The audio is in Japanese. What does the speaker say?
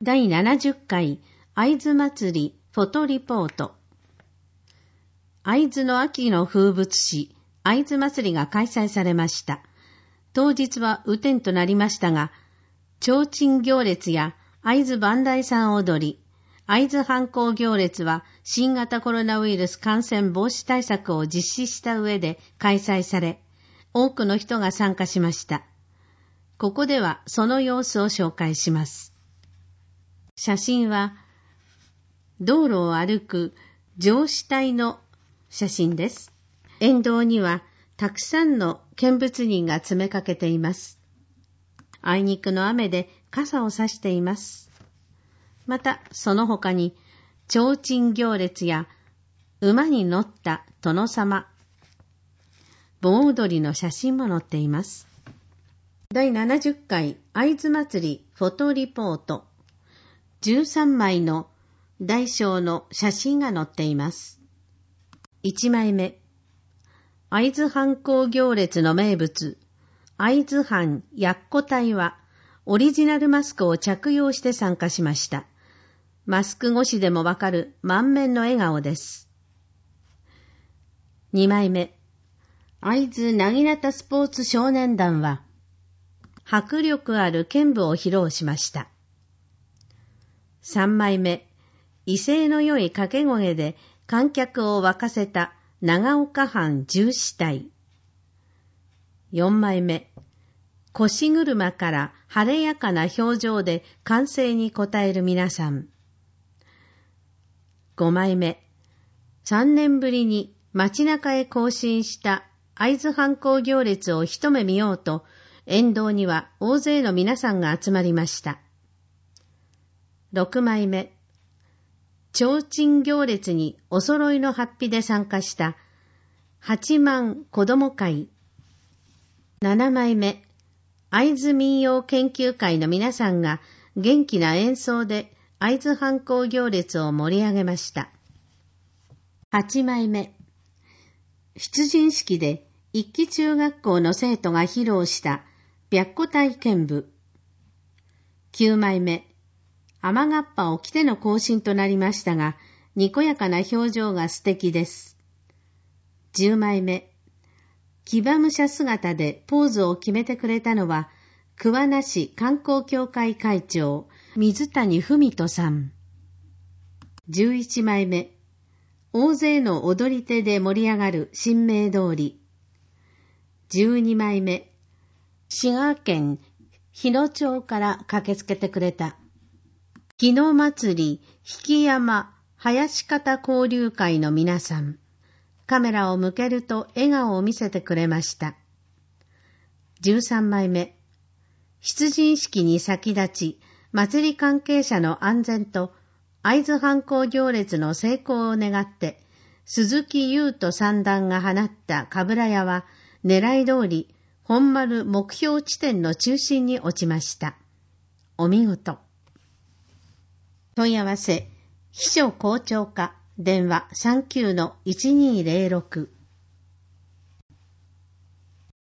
第70回会津祭りフォトリポート。会津の秋の風物詩、会津祭りが開催されました。当日は雨天となりましたが、提灯行列や会津磐梯山踊り、会津藩校行列は新型コロナウイルス感染防止対策を実施した上で開催され、多くの人が参加しました。ここではその様子を紹介します。写真は道路を歩く上司隊の写真です。沿道にはたくさんの見物人が詰めかけています。あいにくの雨で傘を差しています。またその他に提灯行列や馬に乗った殿様、盆踊りの写真も載っています。第70回会津祭りフォトリポート。13枚の大小の写真が載っています。1枚目、会津藩校行列の名物、会津藩やっこ隊はオリジナルマスクを着用して参加しました。マスク越しでもわかる満面の笑顔です。2枚目、会津なぎなたスポーツ少年団は迫力ある剣舞を披露しました。3枚目、威勢の良い掛け声で観客を沸かせた長岡藩重視隊。4枚目、腰車から晴れやかな表情で歓声に応える皆さん。5枚目、3年ぶりに街中へ行進した会津藩校行列を一目見ようと、沿道には大勢の皆さんが集まりました。6枚目、提灯行列にお揃いの法被で参加した八幡子ども会。7枚目、会津民謡研究会の皆さんが元気な演奏で会津藩校行列を盛り上げました。8枚目、出陣式で一期中学校の生徒が披露した白虎隊剣舞。9枚目、雨がっぱを着ての行進となりましたが、にこやかな表情が素敵です。10枚目、騎馬武者姿でポーズを決めてくれたのは、桑名市観光協会会長、水谷文人さん。11枚目、大勢の踊り手で盛り上がる神明通り。12枚目、滋賀県日野町から駆けつけてくれた日野祭り引山林方交流会の皆さん。カメラを向けると笑顔を見せてくれました。13枚目、出陣式に先立ち、祭り関係者の安全と会津藩校行列の成功を願って、鈴木優斗三段が放ったかぶら屋は、狙い通り本丸目標地点の中心に落ちました。お見事。問い合わせ、秘書校長課、電話 39-1206